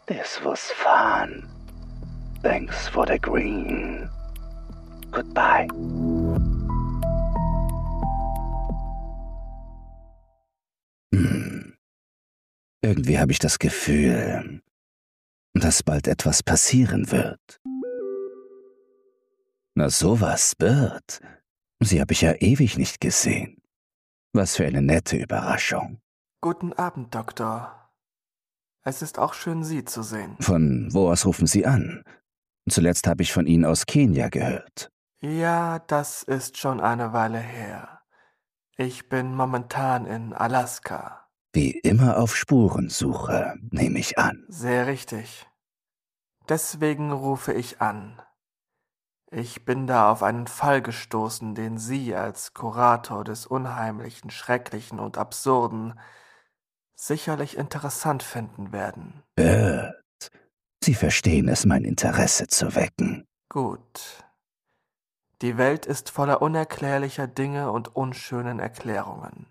This was fun. Thanks for the green. Goodbye. Irgendwie habe ich das Gefühl, dass bald etwas passieren wird. Na sowas, Bert. Sie habe ich ja ewig nicht gesehen. Was für eine nette Überraschung. Guten Abend, Doktor. Es ist auch schön, Sie zu sehen. Von wo aus rufen Sie an? Zuletzt habe ich von Ihnen aus Kenia gehört. Ja, das ist schon eine Weile her. Ich bin momentan in Alaska. Wie immer auf Spurensuche, nehme ich an. Sehr richtig. Deswegen rufe ich an. Ich bin da auf einen Fall gestoßen, den Sie als Kurator des Unheimlichen, Schrecklichen und Absurden sicherlich interessant finden werden. Bert, Sie verstehen es, mein Interesse zu wecken. Gut. Die Welt ist voller unerklärlicher Dinge und unschönen Erklärungen.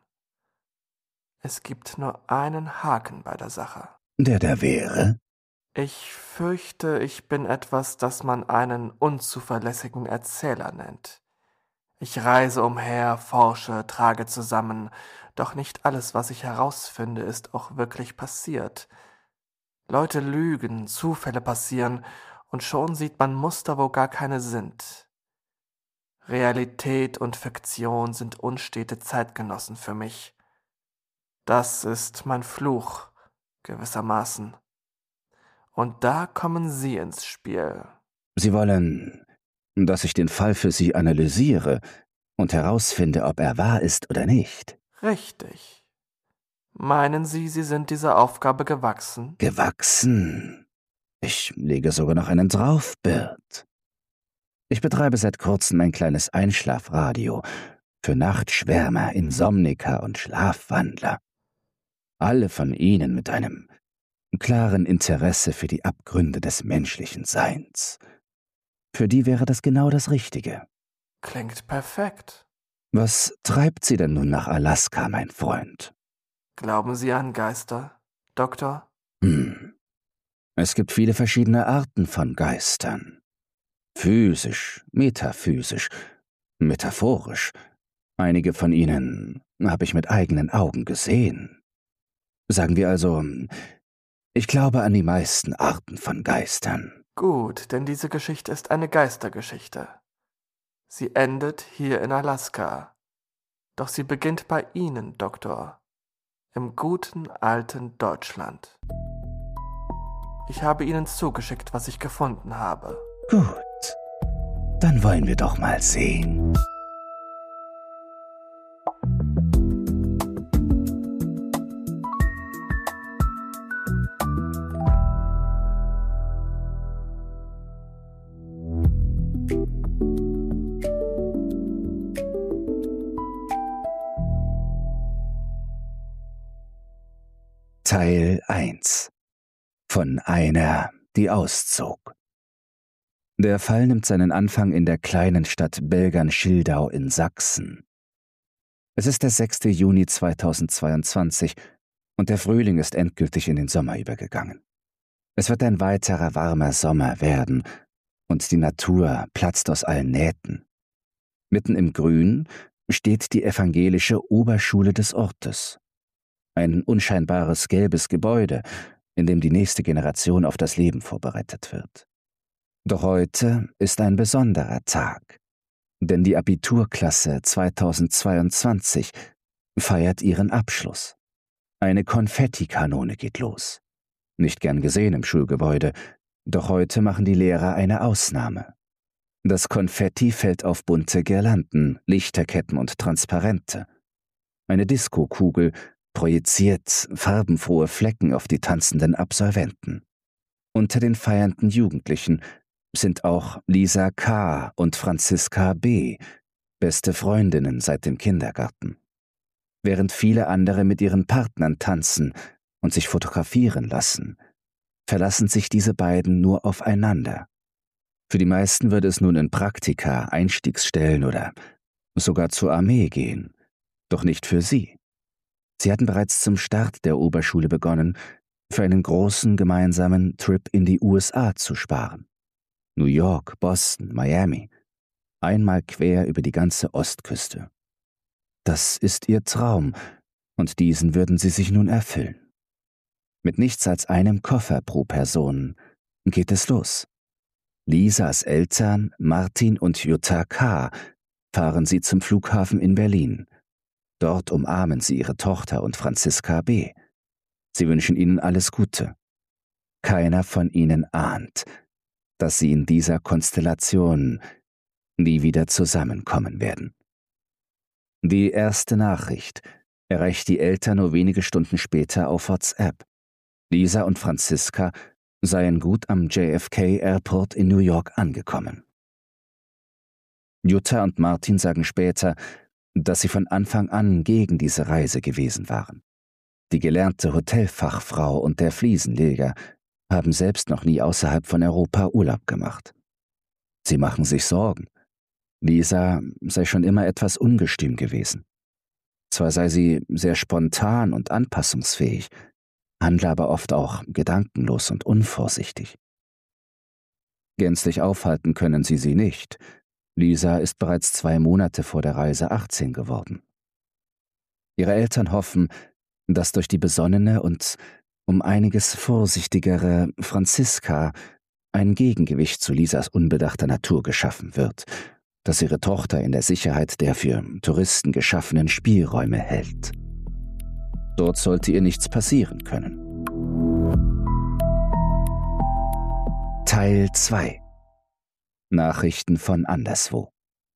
Es gibt nur einen Haken bei der Sache. Der da wäre? Ich fürchte, ich bin etwas, das man einen unzuverlässigen Erzähler nennt. Ich reise umher, forsche, trage zusammen, doch nicht alles, was ich herausfinde, ist auch wirklich passiert. Leute lügen, Zufälle passieren, und schon sieht man Muster, wo gar keine sind. Realität und Fiktion sind unstete Zeitgenossen für mich. Das ist mein Fluch, gewissermaßen. Und da kommen Sie ins Spiel. Sie wollen, dass ich den Fall für Sie analysiere und herausfinde, ob er wahr ist oder nicht. Richtig. Meinen Sie, Sie sind dieser Aufgabe gewachsen? Gewachsen? Ich lege sogar noch einen drauf, Bert. Ich betreibe seit kurzem ein kleines Einschlafradio für Nachtschwärmer, Insomniker und Schlafwandler. Alle von ihnen mit einem klaren Interesse für die Abgründe des menschlichen Seins. Für die wäre das genau das Richtige. Klingt perfekt. Was treibt Sie denn nun nach Alaska, mein Freund? Glauben Sie an Geister, Doktor? Es gibt viele verschiedene Arten von Geistern. Physisch, metaphysisch, metaphorisch. Einige von ihnen habe ich mit eigenen Augen gesehen. Sagen wir also, ich glaube an die meisten Arten von Geistern. Gut, denn diese Geschichte ist eine Geistergeschichte. Sie endet hier in Alaska. Doch sie beginnt bei Ihnen, Doktor. Im guten alten Deutschland. Ich habe Ihnen zugeschickt, was ich gefunden habe. Gut, dann wollen wir doch mal sehen. Teil 1 von einer, die auszog. Der Fall nimmt seinen Anfang in der kleinen Stadt Belgern-Schildau in Sachsen. Es ist der 6. Juni 2022 und der Frühling ist endgültig in den Sommer übergegangen. Es wird ein weiterer warmer Sommer werden und die Natur platzt aus allen Nähten. Mitten im Grün steht die evangelische Oberschule des Ortes. Ein unscheinbares gelbes Gebäude, in dem die nächste Generation auf das Leben vorbereitet wird. Doch heute ist ein besonderer Tag, denn die Abiturklasse 2022 feiert ihren Abschluss. Eine Konfettikanone geht los. Nicht gern gesehen im Schulgebäude, doch heute machen die Lehrer eine Ausnahme. Das Konfetti fällt auf bunte Girlanden, Lichterketten und Transparente. Eine Diskokugel projiziert farbenfrohe Flecken auf die tanzenden Absolventen. Unter den feiernden Jugendlichen sind auch Lisa K. und Franziska B., beste Freundinnen seit dem Kindergarten. Während viele andere mit ihren Partnern tanzen und sich fotografieren lassen, verlassen sich diese beiden nur aufeinander. Für die meisten würde es nun in Praktika, Einstiegsstellen oder sogar zur Armee gehen, doch nicht für sie. Sie hatten bereits zum Start der Oberschule begonnen, für einen großen gemeinsamen Trip in die USA zu sparen. New York, Boston, Miami, einmal quer über die ganze Ostküste. Das ist ihr Traum, und diesen würden sie sich nun erfüllen. Mit nichts als einem Koffer pro Person geht es los. Lisas Eltern, Martin und Jutta K., fahren sie zum Flughafen in Berlin. Dort umarmen sie ihre Tochter und Franziska B. Sie wünschen ihnen alles Gute. Keiner von ihnen ahnt, dass sie in dieser Konstellation nie wieder zusammenkommen werden. Die erste Nachricht erreicht die Eltern nur wenige Stunden später auf WhatsApp. Lisa und Franziska seien gut am JFK Airport in New York angekommen. Jutta und Martin sagen später, dass sie von Anfang an gegen diese Reise gewesen waren. Die gelernte Hotelfachfrau und der Fliesenleger haben selbst noch nie außerhalb von Europa Urlaub gemacht. Sie machen sich Sorgen. Lisa sei schon immer etwas ungestüm gewesen. Zwar sei sie sehr spontan und anpassungsfähig, handle aber oft auch gedankenlos und unvorsichtig. Gänzlich aufhalten können sie nicht. Lisa ist bereits 2 Monate vor der Reise 18 geworden. Ihre Eltern hoffen, dass durch die besonnene und um einiges vorsichtigere Franziska ein Gegengewicht zu Lisas unbedachter Natur geschaffen wird, das ihre Tochter in der Sicherheit der für Touristen geschaffenen Spielräume hält. Dort sollte ihr nichts passieren können. Teil 2: Nachrichten von anderswo.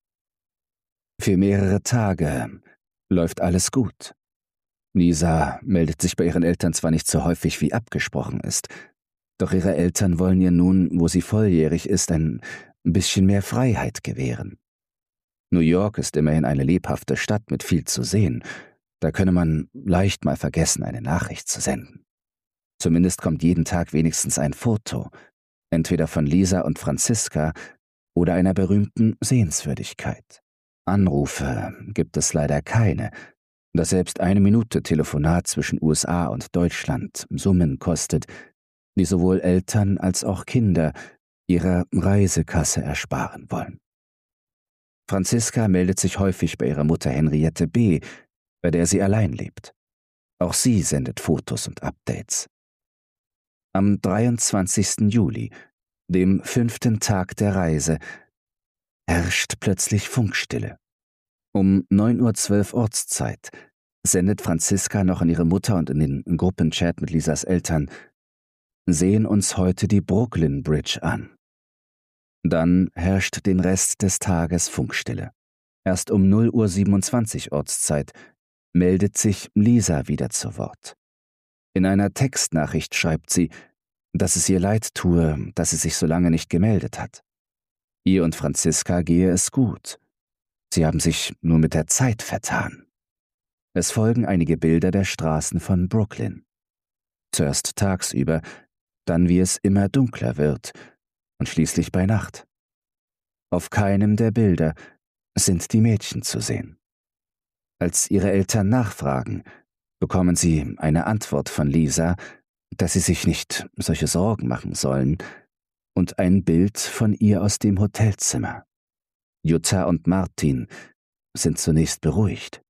Für mehrere Tage läuft alles gut. Lisa meldet sich bei ihren Eltern zwar nicht so häufig wie abgesprochen ist, doch ihre Eltern wollen ihr nun, wo sie volljährig ist, ein bisschen mehr Freiheit gewähren. New York ist immerhin eine lebhafte Stadt mit viel zu sehen. Da könne man leicht mal vergessen, eine Nachricht zu senden. Zumindest kommt jeden Tag wenigstens ein Foto, entweder von Lisa und Franziska oder einer berühmten Sehenswürdigkeit. Anrufe gibt es leider keine, da selbst 1 Minute Telefonat zwischen USA und Deutschland Summen kostet, die sowohl Eltern als auch Kinder ihrer Reisekasse ersparen wollen. Franziska meldet sich häufig bei ihrer Mutter Henriette B., bei der sie allein lebt. Auch sie sendet Fotos und Updates. Am 23. Juli, dem 5. Tag der Reise, herrscht plötzlich Funkstille. Um 9:12 Uhr Ortszeit sendet Franziska noch an ihre Mutter und in den Gruppenchat mit Lisas Eltern: Sehen uns heute die Brooklyn Bridge an. Dann herrscht den Rest des Tages Funkstille. Erst um 0:27 Uhr Ortszeit meldet sich Lisa wieder zu Wort. In einer Textnachricht schreibt sie, dass es ihr leid tue, dass sie sich so lange nicht gemeldet hat. Ihr und Franziska gehe es gut. Sie haben sich nur mit der Zeit vertan. Es folgen einige Bilder der Straßen von Brooklyn. Zuerst tagsüber, dann wie es immer dunkler wird und schließlich bei Nacht. Auf keinem der Bilder sind die Mädchen zu sehen. Als ihre Eltern nachfragen, bekommen sie eine Antwort von Lisa, dass sie sich nicht solche Sorgen machen sollen, und ein Bild von ihr aus dem Hotelzimmer. Jutta und Martin sind zunächst beruhigt.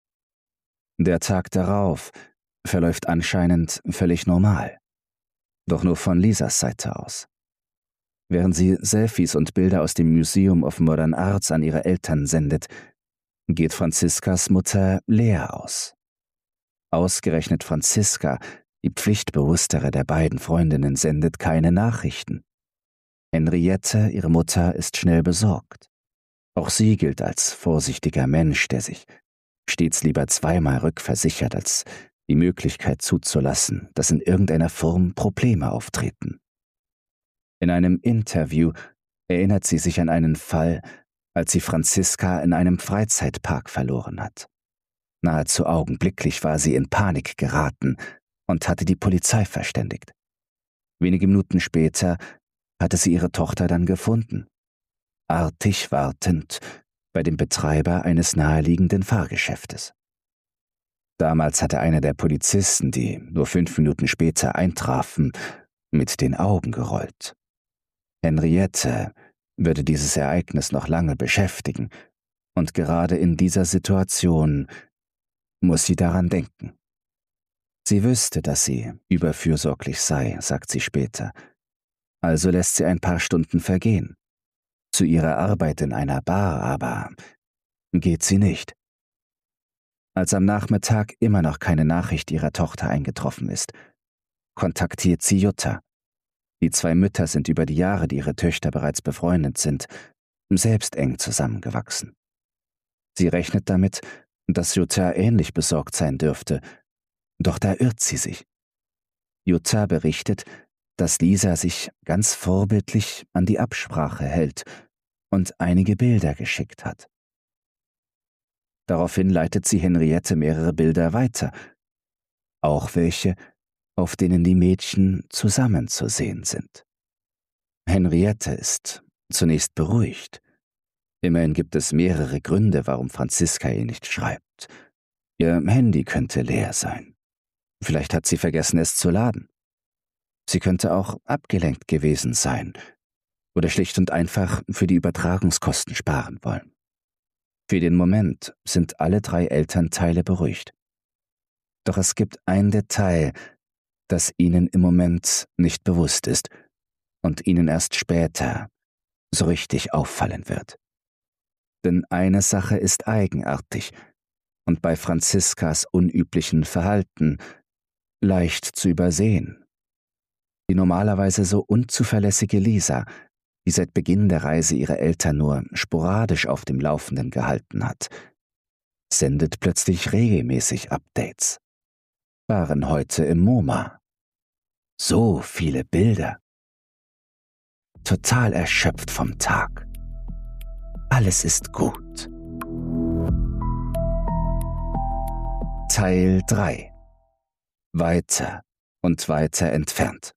Der Tag darauf verläuft anscheinend völlig normal, doch nur von Lisas Seite aus. Während sie Selfies und Bilder aus dem Museum of Modern Arts an ihre Eltern sendet, geht Franziskas Mutter leer aus. Ausgerechnet Franziska, die pflichtbewusstere der beiden Freundinnen, sendet keine Nachrichten. Henriette, ihre Mutter, ist schnell besorgt. Auch sie gilt als vorsichtiger Mensch, der sich stets lieber zweimal rückversichert, als die Möglichkeit zuzulassen, dass in irgendeiner Form Probleme auftreten. In einem Interview erinnert sie sich an einen Fall, als sie Franziska in einem Freizeitpark verloren hat. Nahezu augenblicklich war sie in Panik geraten und hatte die Polizei verständigt. Wenige Minuten später hatte sie ihre Tochter dann gefunden, artig wartend bei dem Betreiber eines naheliegenden Fahrgeschäftes. Damals hatte einer der Polizisten, die nur 5 Minuten später eintrafen, mit den Augen gerollt. Henriette würde dieses Ereignis noch lange beschäftigen, und gerade in dieser Situation muss sie daran denken. Sie wüsste, dass sie überfürsorglich sei, sagt sie später. Also lässt sie ein paar Stunden vergehen. Zu ihrer Arbeit in einer Bar aber geht sie nicht. Als am Nachmittag immer noch keine Nachricht ihrer Tochter eingetroffen ist, kontaktiert sie Jutta. Die 2 Mütter sind über die Jahre, die ihre Töchter bereits befreundet sind, selbst eng zusammengewachsen. Sie rechnet damit, dass Jutta ähnlich besorgt sein dürfte, doch da irrt sie sich. Jutta berichtet, dass Lisa sich ganz vorbildlich an die Absprache hält und einige Bilder geschickt hat. Daraufhin leitet sie Henriette mehrere Bilder weiter, auch welche, auf denen die Mädchen zusammen zu sehen sind. Henriette ist zunächst beruhigt. Immerhin gibt es mehrere Gründe, warum Franziska ihr nicht schreibt. Ihr Handy könnte leer sein. Vielleicht hat sie vergessen, es zu laden. Sie könnte auch abgelenkt gewesen sein oder schlicht und einfach für die Übertragungskosten sparen wollen. Für den Moment sind alle 3 Elternteile beruhigt. Doch es gibt ein Detail, das ihnen im Moment nicht bewusst ist und ihnen erst später so richtig auffallen wird. Denn eine Sache ist eigenartig und bei Franziskas unüblichen Verhalten leicht zu übersehen. Die normalerweise so unzuverlässige Lisa, die seit Beginn der Reise ihre Eltern nur sporadisch auf dem Laufenden gehalten hat, sendet plötzlich regelmäßig Updates. Waren heute im MoMA. So viele Bilder. Total erschöpft vom Tag. Alles ist gut. Teil 3. Weiter und weiter entfernt.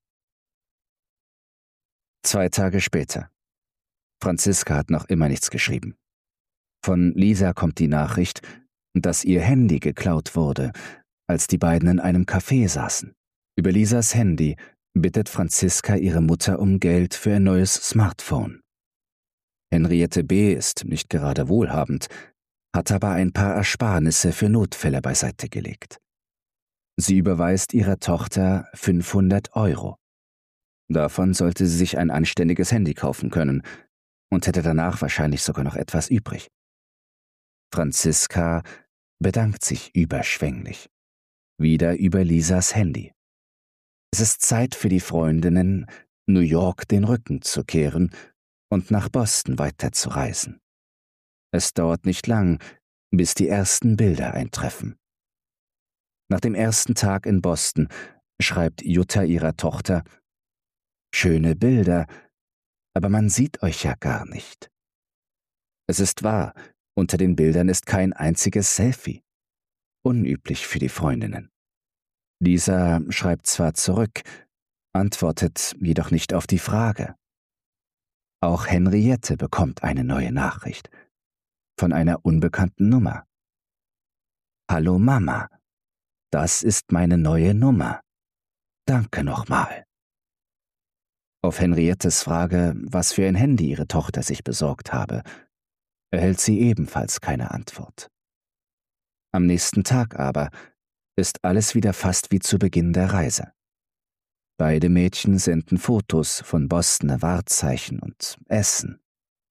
2 Tage später. Franziska hat noch immer nichts geschrieben. Von Lisa kommt die Nachricht, dass ihr Handy geklaut wurde, als die beiden in einem Café saßen. Über Lisas Handy bittet Franziska ihre Mutter um Geld für ein neues Smartphone. Henriette B. ist nicht gerade wohlhabend, hat aber ein paar Ersparnisse für Notfälle beiseite gelegt. Sie überweist ihrer Tochter 500 €. Davon sollte sie sich ein anständiges Handy kaufen können und hätte danach wahrscheinlich sogar noch etwas übrig. Franziska bedankt sich überschwänglich. Wieder über Lisas Handy. Es ist Zeit für die Freundinnen, New York den Rücken zu kehren und nach Boston weiterzureisen. Es dauert nicht lang, bis die ersten Bilder eintreffen. Nach dem ersten Tag in Boston schreibt Jutta ihrer Tochter: »Schöne Bilder, aber man sieht euch ja gar nicht.« Es ist wahr, unter den Bildern ist kein einziges Selfie. Unüblich für die Freundinnen. Lisa schreibt zwar zurück, antwortet jedoch nicht auf die Frage. Auch Henriette bekommt eine neue Nachricht. Von einer unbekannten Nummer. »Hallo Mama, das ist meine neue Nummer. Danke nochmal.« Auf Henriettes Frage, was für ein Handy ihre Tochter sich besorgt habe, erhält sie ebenfalls keine Antwort. Am nächsten Tag aber ist alles wieder fast wie zu Beginn der Reise. Beide Mädchen senden Fotos von Bostoner Wahrzeichen und Essen.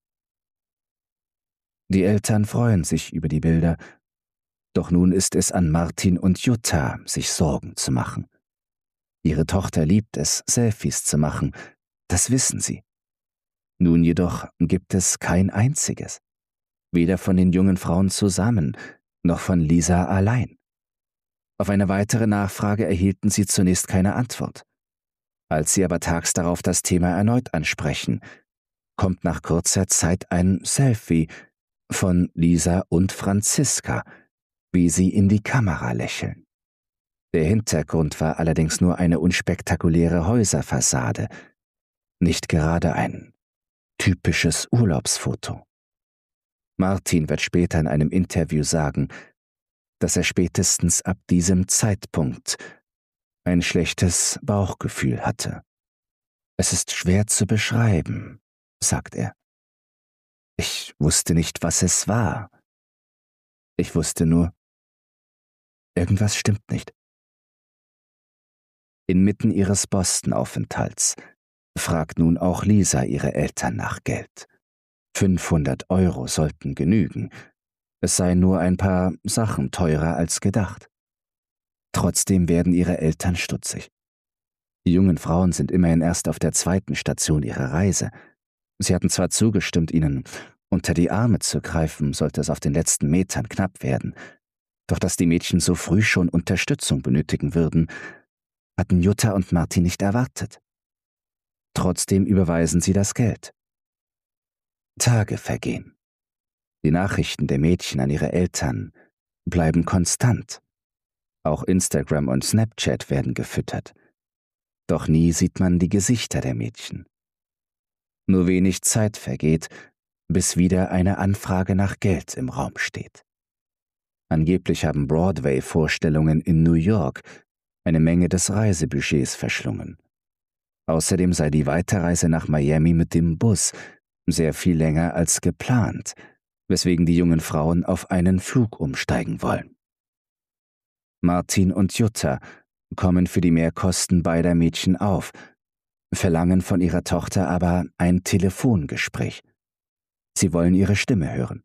Die Eltern freuen sich über die Bilder, doch nun ist es an Martin und Jutta, sich Sorgen zu machen. Ihre Tochter liebt es, Selfies zu machen, das wissen sie. Nun jedoch gibt es kein einziges. Weder von den jungen Frauen zusammen, noch von Lisa allein. Auf eine weitere Nachfrage erhielten sie zunächst keine Antwort. Als sie aber tags darauf das Thema erneut ansprechen, kommt nach kurzer Zeit ein Selfie von Lisa und Franziska, wie sie in die Kamera lächeln. Der Hintergrund war allerdings nur eine unspektakuläre Häuserfassade, nicht gerade ein typisches Urlaubsfoto. Martin wird später in einem Interview sagen, dass er spätestens ab diesem Zeitpunkt ein schlechtes Bauchgefühl hatte. »Es ist schwer zu beschreiben«, sagt er. »Ich wusste nicht, was es war. Ich wusste nur, irgendwas stimmt nicht.« Inmitten ihres Boston-Aufenthalts fragt nun auch Lisa ihre Eltern nach Geld. 500 € sollten genügen. Es seien nur ein paar Sachen teurer als gedacht. Trotzdem werden ihre Eltern stutzig. Die jungen Frauen sind immerhin erst auf der 2. Station ihrer Reise. Sie hatten zwar zugestimmt, ihnen unter die Arme zu greifen, sollte es auf den letzten Metern knapp werden, doch dass die Mädchen so früh schon Unterstützung benötigen würden, hatten Jutta und Martin nicht erwartet. Trotzdem überweisen sie das Geld. Tage vergehen. Die Nachrichten der Mädchen an ihre Eltern bleiben konstant. Auch Instagram und Snapchat werden gefüttert. Doch nie sieht man die Gesichter der Mädchen. Nur wenig Zeit vergeht, bis wieder eine Anfrage nach Geld im Raum steht. Angeblich haben Broadway-Vorstellungen in New York eine Menge des Reisebudgets verschlungen. Außerdem sei die Weiterreise nach Miami mit dem Bus sehr viel länger als geplant, weswegen die jungen Frauen auf einen Flug umsteigen wollen. Martin und Jutta kommen für die Mehrkosten beider Mädchen auf, verlangen von ihrer Tochter aber ein Telefongespräch. Sie wollen ihre Stimme hören.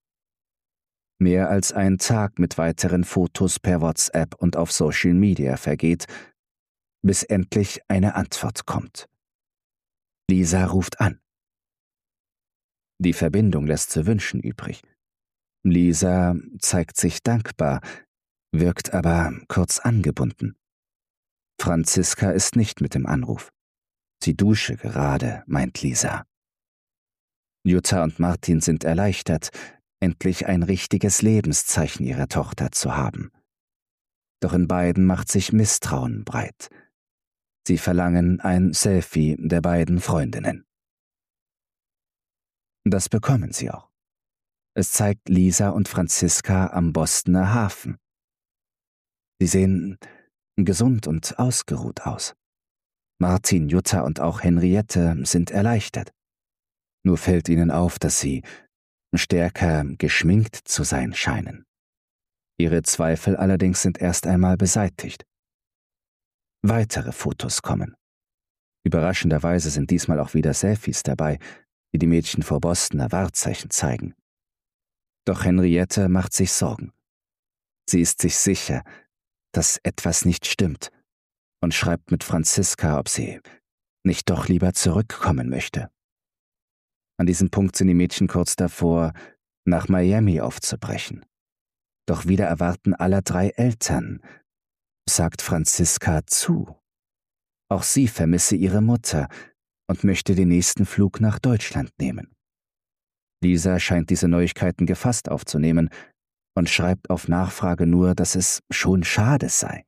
Mehr als ein Tag mit weiteren Fotos per WhatsApp und auf Social Media vergeht, bis endlich eine Antwort kommt. Lisa ruft an. Die Verbindung lässt zu wünschen übrig. Lisa zeigt sich dankbar, wirkt aber kurz angebunden. Franziska ist nicht mit dem Anruf. Sie dusche gerade, meint Lisa. Jutta und Martin sind erleichtert, endlich ein richtiges Lebenszeichen ihrer Tochter zu haben. Doch in beiden macht sich Misstrauen breit. Sie verlangen ein Selfie der beiden Freundinnen. Das bekommen sie auch. Es zeigt Lisa und Franziska am Bostoner Hafen. Sie sehen gesund und ausgeruht aus. Martin, Jutta und auch Henriette sind erleichtert. Nur fällt ihnen auf, dass sie stärker geschminkt zu sein scheinen. Ihre Zweifel allerdings sind erst einmal beseitigt. Weitere Fotos kommen. Überraschenderweise sind diesmal auch wieder Selfies dabei, die die Mädchen vor Bostoner Wahrzeichen zeigen. Doch Henriette macht sich Sorgen. Sie ist sich sicher, dass etwas nicht stimmt und schreibt mit Franziska, ob sie nicht doch lieber zurückkommen möchte. An diesem Punkt sind die Mädchen kurz davor, nach Miami aufzubrechen. Doch wieder erwarten aller 3 Eltern, sagt Franziska zu. Auch sie vermisse ihre Mutter und möchte den nächsten Flug nach Deutschland nehmen. Lisa scheint diese Neuigkeiten gefasst aufzunehmen und schreibt auf Nachfrage nur, dass es schon schade sei.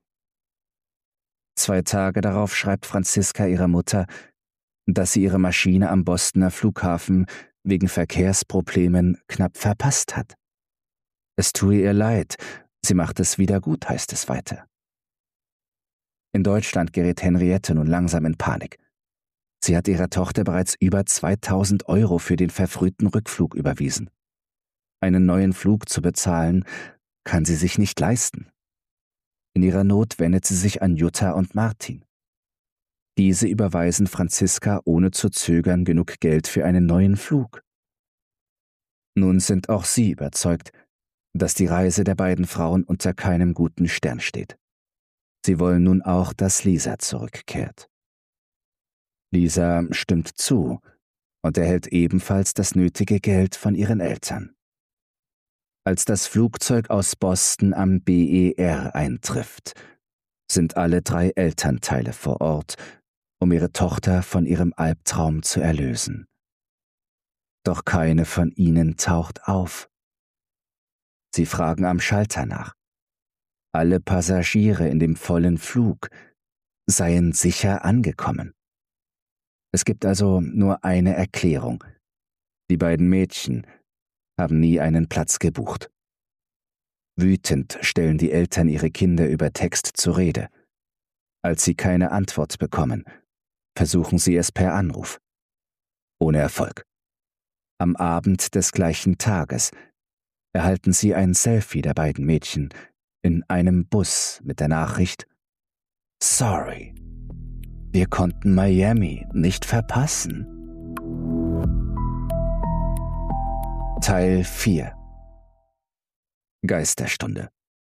2 Tage darauf schreibt Franziska ihrer Mutter, dass sie ihre Maschine am Bostoner Flughafen wegen Verkehrsproblemen knapp verpasst hat. Es tue ihr leid, sie macht es wieder gut, heißt es weiter. In Deutschland gerät Henriette nun langsam in Panik. Sie hat ihrer Tochter bereits über 2.000 € für den verfrühten Rückflug überwiesen. Einen neuen Flug zu bezahlen, kann sie sich nicht leisten. In ihrer Not wendet sie sich an Jutta und Martin. Diese überweisen Franziska ohne zu zögern genug Geld für einen neuen Flug. Nun sind auch sie überzeugt, dass die Reise der beiden Frauen unter keinem guten Stern steht. Sie wollen nun auch, dass Lisa zurückkehrt. Lisa stimmt zu und erhält ebenfalls das nötige Geld von ihren Eltern. Als das Flugzeug aus Boston am BER eintrifft, sind alle 3 Elternteile vor Ort, um ihre Tochter von ihrem Albtraum zu erlösen. Doch keine von ihnen taucht auf. Sie fragen am Schalter nach. Alle Passagiere in dem vollen Flug seien sicher angekommen. Es gibt also nur eine Erklärung. Die beiden Mädchen haben nie einen Platz gebucht. Wütend stellen die Eltern ihre Kinder über Text zur Rede. Als sie keine Antwort bekommen, versuchen sie es per Anruf. Ohne Erfolg. Am Abend des gleichen Tages erhalten sie ein Selfie der beiden Mädchen in einem Bus mit der Nachricht: Sorry, wir konnten Miami nicht verpassen. Teil 4. Geisterstunde.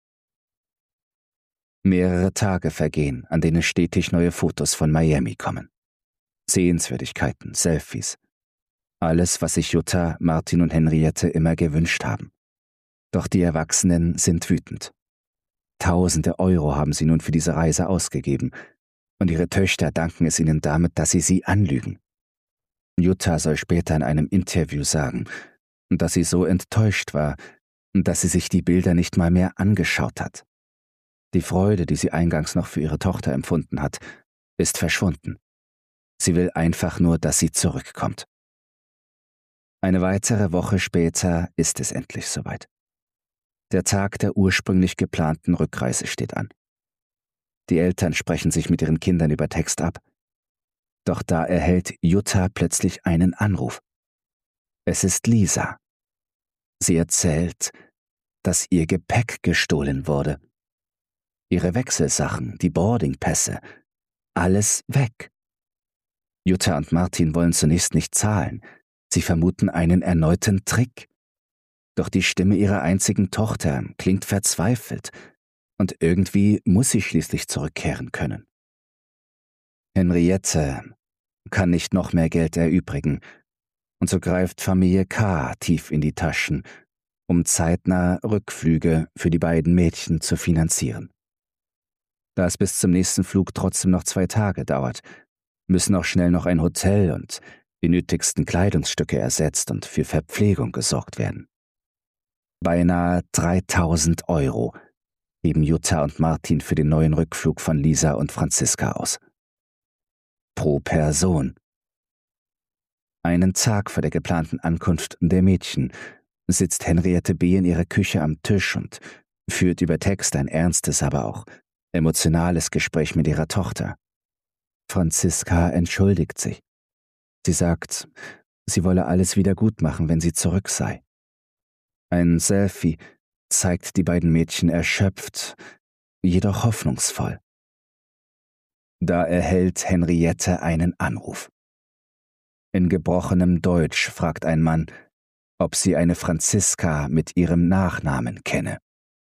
Mehrere Tage vergehen, an denen stetig neue Fotos von Miami kommen. Sehenswürdigkeiten, Selfies. Alles, was sich Jutta, Martin und Henriette immer gewünscht haben. Doch die Erwachsenen sind wütend. Tausende Euro haben sie nun für diese Reise ausgegeben, und ihre Töchter danken es ihnen damit, dass sie anlügen. Jutta soll später in einem Interview sagen, dass sie so enttäuscht war, dass sie sich die Bilder nicht mal mehr angeschaut hat. Die Freude, die sie eingangs noch für ihre Tochter empfunden hat, ist verschwunden. Sie will einfach nur, dass sie zurückkommt. Eine weitere Woche später ist es endlich soweit. Der Tag der ursprünglich geplanten Rückreise steht an. Die Eltern sprechen sich mit ihren Kindern über Text ab. Doch da erhält Jutta plötzlich einen Anruf. Es ist Lisa. Sie erzählt, dass ihr Gepäck gestohlen wurde. Ihre Wechselsachen, die Boardingpässe, alles weg. Jutta und Martin wollen zunächst nicht zahlen. Sie vermuten einen erneuten Trick. Doch die Stimme ihrer einzigen Tochter klingt verzweifelt, und irgendwie muss sie schließlich zurückkehren können. Henriette kann nicht noch mehr Geld erübrigen, und so greift Familie K. tief in die Taschen, um zeitnah Rückflüge für die beiden Mädchen zu finanzieren. Da es bis zum nächsten Flug trotzdem noch 2 Tage dauert, müssen auch schnell noch ein Hotel und die nötigsten Kleidungsstücke ersetzt und für Verpflegung gesorgt werden. Beinahe 3.000 Euro geben Jutta und Martin für den neuen Rückflug von Lisa und Franziska aus. Pro Person. Einen Tag vor der geplanten Ankunft der Mädchen sitzt Henriette B. in ihrer Küche am Tisch und führt über Text ein ernstes, aber auch emotionales Gespräch mit ihrer Tochter. Franziska entschuldigt sich. Sie sagt, sie wolle alles wieder gut machen, wenn sie zurück sei. Ein Selfie zeigt die beiden Mädchen erschöpft, jedoch hoffnungsvoll. Da erhält Henriette einen Anruf. In gebrochenem Deutsch fragt ein Mann, ob sie eine Franziska mit ihrem Nachnamen kenne.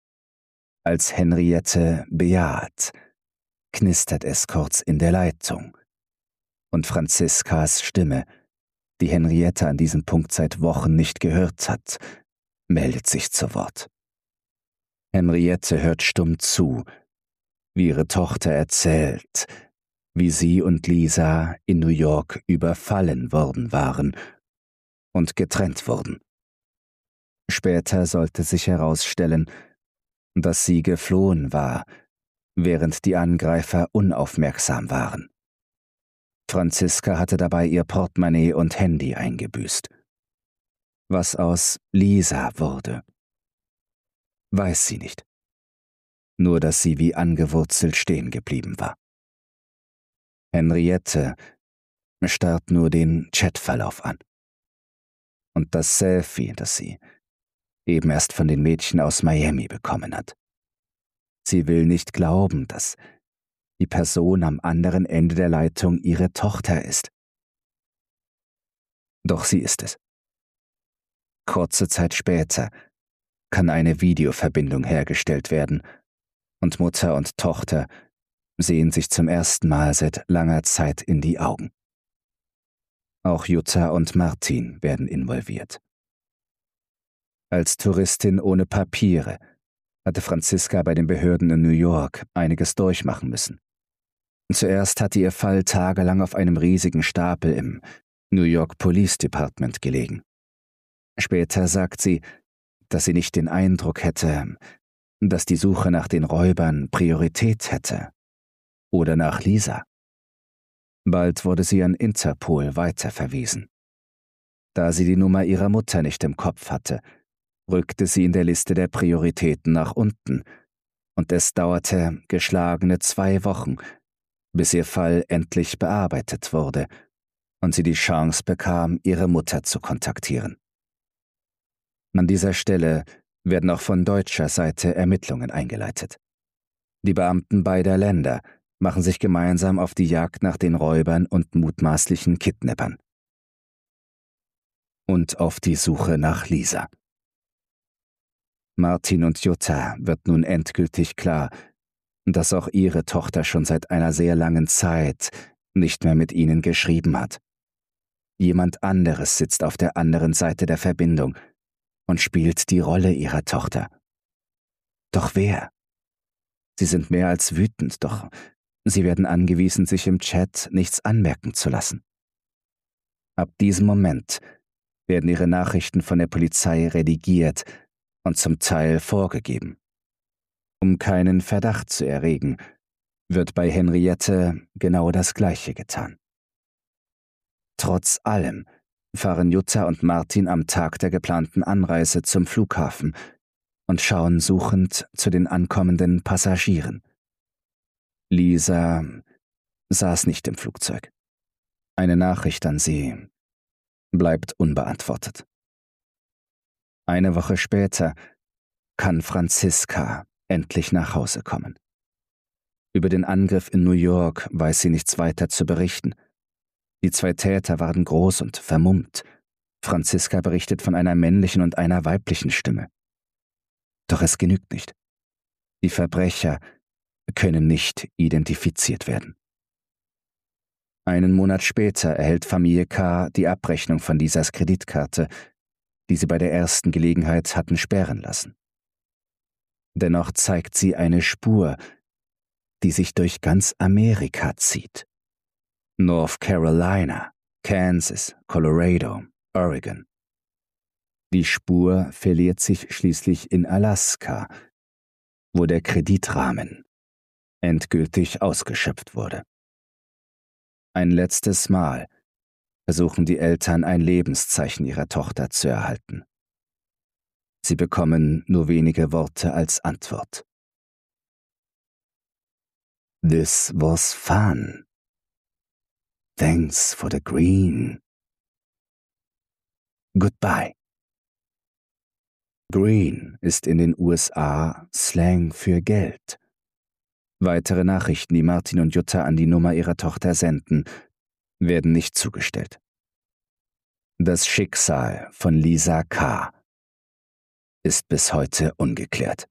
Als Henriette bejaht, knistert es kurz in der Leitung, und Franziskas Stimme, die Henriette an diesem Punkt seit Wochen nicht gehört hat, meldet sich zu Wort. Henriette hört stumm zu, wie ihre Tochter erzählt, wie sie und Lisa in New York überfallen worden waren und getrennt wurden. Später sollte sich herausstellen, dass sie geflohen war, während die Angreifer unaufmerksam waren. Franziska hatte dabei ihr Portemonnaie und Handy eingebüßt. Was aus Lisa wurde, weiß sie nicht. Nur, dass sie wie angewurzelt stehen geblieben war. Henriette starrt nur den Chatverlauf an. Und das Selfie, das sie eben erst von den Mädchen aus Miami bekommen hat. Sie will nicht glauben, dass die Person am anderen Ende der Leitung ihre Tochter ist. Doch sie ist es. Kurze Zeit später kann eine Videoverbindung hergestellt werden, und Mutter und Tochter sehen sich zum ersten Mal seit langer Zeit in die Augen. Auch Jutta und Martin werden involviert. Als Touristin ohne Papiere hatte Franziska bei den Behörden in New York einiges durchmachen müssen. Zuerst hatte ihr Fall tagelang auf einem riesigen Stapel im New York Police Department gelegen. Später sagt sie, dass sie nicht den Eindruck hätte, dass die Suche nach den Räubern Priorität hätte. Oder nach Lisa. Bald wurde sie an Interpol weiterverwiesen. Da sie die Nummer ihrer Mutter nicht im Kopf hatte, rückte sie in der Liste der Prioritäten nach unten, und es dauerte geschlagene 2 Wochen, bis ihr Fall endlich bearbeitet wurde und sie die Chance bekam, ihre Mutter zu kontaktieren. An dieser Stelle werden auch von deutscher Seite Ermittlungen eingeleitet. Die Beamten beider Länder machen sich gemeinsam auf die Jagd nach den Räubern und mutmaßlichen Kidnappern. Und auf die Suche nach Lisa. Martin und Jutta wird nun endgültig klar, dass auch ihre Tochter schon seit einer sehr langen Zeit nicht mehr mit ihnen geschrieben hat. Jemand anderes sitzt auf der anderen Seite der Verbindung und spielt die Rolle ihrer Tochter. Doch wer? Sie sind mehr als wütend, doch sie werden angewiesen, sich im Chat nichts anmerken zu lassen. Ab diesem Moment werden ihre Nachrichten von der Polizei redigiert und zum Teil vorgegeben. Um keinen Verdacht zu erregen, wird bei Henriette genau das Gleiche getan. Trotz allem fahren Jutta und Martin am Tag der geplanten Anreise zum Flughafen und schauen suchend zu den ankommenden Passagieren. Lisa saß nicht im Flugzeug. Eine Nachricht an sie bleibt unbeantwortet. Eine Woche später kann Franziska endlich nach Hause kommen. Über den Angriff in New York weiß sie nichts weiter zu berichten. Die 2 Täter waren groß und vermummt. Franziska berichtet von einer männlichen und einer weiblichen Stimme. Doch es genügt nicht. Die Verbrecher können nicht identifiziert werden. Einen Monat später erhält Familie K. die Abrechnung von Lisas Kreditkarte, die sie bei der ersten Gelegenheit hatten sperren lassen. Dennoch zeigt sie eine Spur, die sich durch ganz Amerika zieht. North Carolina, Kansas, Colorado, Oregon. Die Spur verliert sich schließlich in Alaska, wo der Kreditrahmen endgültig ausgeschöpft wurde. Ein letztes Mal versuchen die Eltern, ein Lebenszeichen ihrer Tochter zu erhalten. Sie bekommen nur wenige Worte als Antwort. This was fun. Thanks for the green. Goodbye. Green ist in den USA Slang für Geld. Weitere Nachrichten, die Martin und Jutta an die Nummer ihrer Tochter senden, werden nicht zugestellt. Das Schicksal von Lisa K. ist bis heute ungeklärt.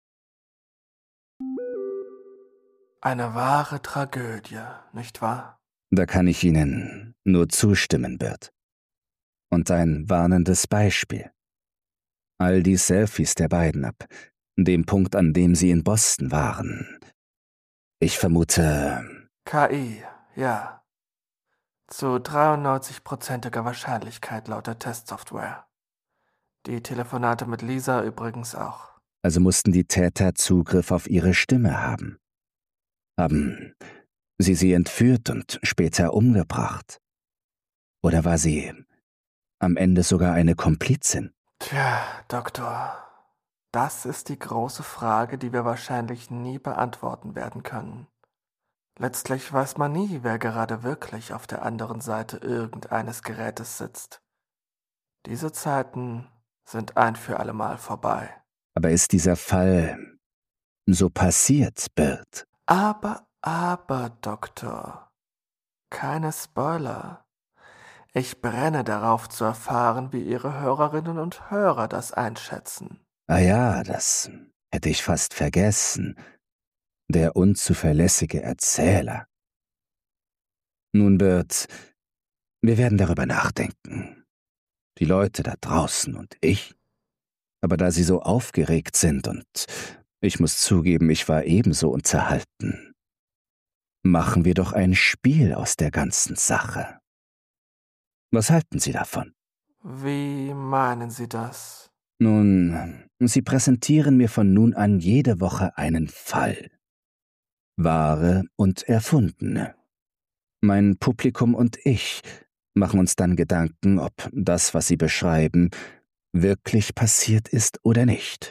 Eine wahre Tragödie, nicht wahr? Da kann ich Ihnen nur zustimmen, Bert. Und ein warnendes Beispiel. All die Selfies der beiden ab dem Punkt, an dem sie in Boston waren. Ich vermute... KI, ja. Zu 93%iger Wahrscheinlichkeit laut der Testsoftware. Die Telefonate mit Lisa übrigens auch. Also mussten die Täter Zugriff auf ihre Stimme haben. Haben sie entführt und später umgebracht? Oder war sie am Ende sogar eine Komplizin? Tja, Doktor, das ist die große Frage, die wir wahrscheinlich nie beantworten werden können. Letztlich weiß man nie, wer gerade wirklich auf der anderen Seite irgendeines Gerätes sitzt. Diese Zeiten sind ein für allemal vorbei. Aber ist dieser Fall so passiert, Bert? Aber, Doktor, keine Spoiler. Ich brenne darauf zu erfahren, wie Ihre Hörerinnen und Hörer das einschätzen. Ah ja, das hätte ich fast vergessen. Der unzuverlässige Erzähler. Nun, Bert, wir werden darüber nachdenken. Die Leute da draußen und ich. Aber da Sie so aufgeregt sind und ich muss zugeben, ich war ebenso unterhalten, machen wir doch ein Spiel aus der ganzen Sache. Was halten Sie davon? Wie meinen Sie das? Nun, Sie präsentieren mir von nun an jede Woche einen Fall. Wahre und erfundene. Mein Publikum und ich machen uns dann Gedanken, ob das, was Sie beschreiben, wirklich passiert ist oder nicht.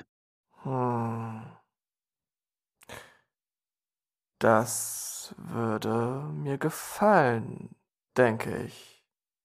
Das würde mir gefallen, denke ich.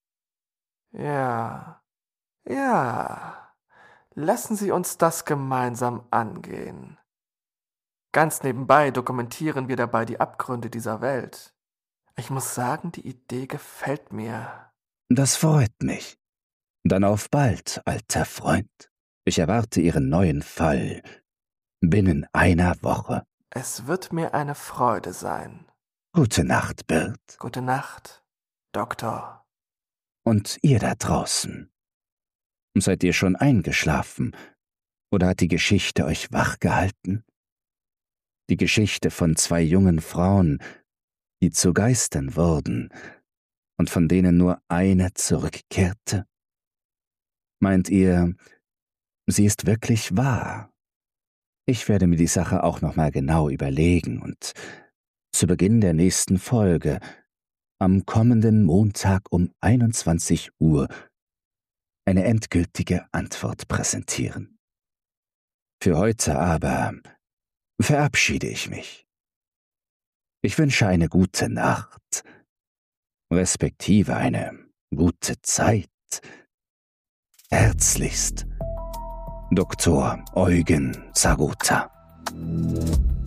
Ja, ja. Lassen Sie uns das gemeinsam angehen. Ganz nebenbei dokumentieren wir dabei die Abgründe dieser Welt. Ich muss sagen, die Idee gefällt mir. Das freut mich. Dann auf bald, alter Freund. Ich erwarte Ihren neuen Fall binnen einer Woche. Es wird mir eine Freude sein. Gute Nacht, Bert. Gute Nacht, Doktor. Und ihr da draußen. Seid ihr schon eingeschlafen? Oder hat die Geschichte euch wachgehalten? Die Geschichte von 2 jungen Frauen, die zu Geistern wurden und von denen nur eine zurückkehrte? Meint ihr, sie ist wirklich wahr? Ich werde mir die Sache auch nochmal genau überlegen und zu Beginn der nächsten Folge, am kommenden Montag um 21 Uhr, eine endgültige Antwort präsentieren. Für heute aber verabschiede ich mich. Ich wünsche eine gute Nacht, respektive eine gute Zeit. Herzlichst, Dr. Eugen Saruta.